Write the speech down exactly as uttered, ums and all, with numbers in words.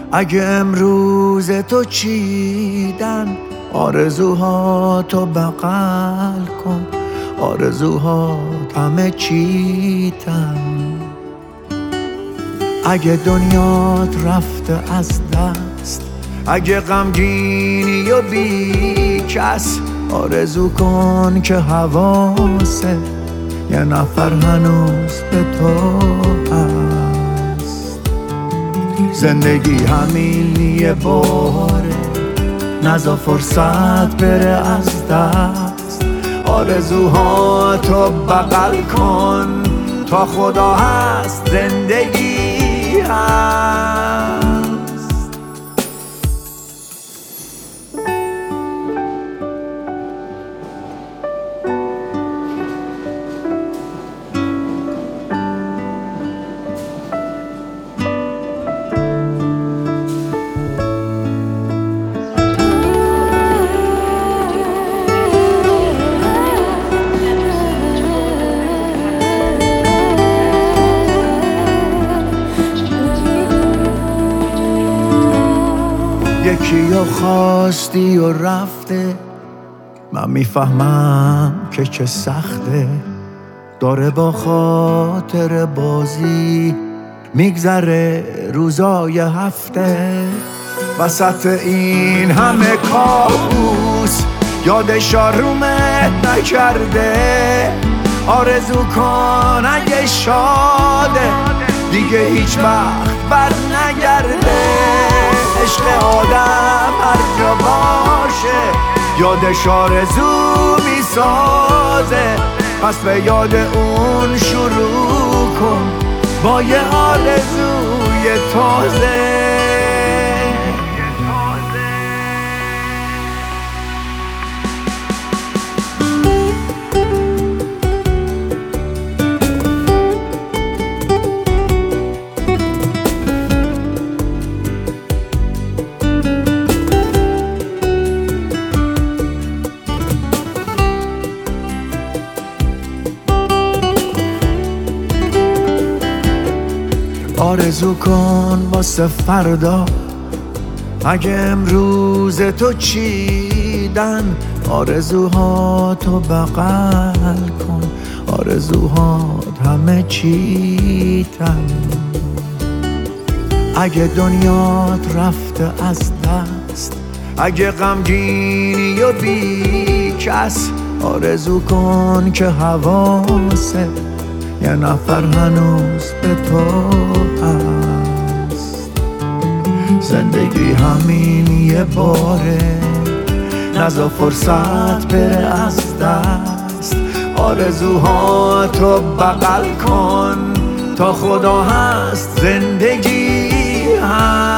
اگه امروز تو چیدن آرزوهاتو بغل کن، آرزوهات همه چیتن. اگه دنیات رفته از دست، اگه غمگینی و بی کس، آرزو کن که حواسه یه نفر هنوز به تو هست. زندگی همین یه باره، نذار فرصت بره از دست. آرزوهاتو بغل کن، تا خدا هست زندگی هست. یکی رو خواستی و رفته، من میفهمم که چه سخته. داره با خاطر بازی میگذره روزای هفته. وسط این همه کابوس یادش آرومت نکرده. آرزو کن اگه شاده دیگه هیچ وقت بر نگرده. عشق آدم هر جا باشه یادش آرزو میسازه. پس به یاد اون شروع کن با یه آرزوی تازه. آرزو کن واسه فردا، اگه امروز تو چیدن آرزوهاتو بغل کن، آرزوهات همه چیتن. اگه دنیات رفته از دست، اگه غمگینی و بی کس، آرزو کن که حواسه یه نفر هنوز به تو هست. زندگی همین یه باره، نذار فرصت بره از دست. آرزوهاتو بغل کن تا خدا هست زندگی هست.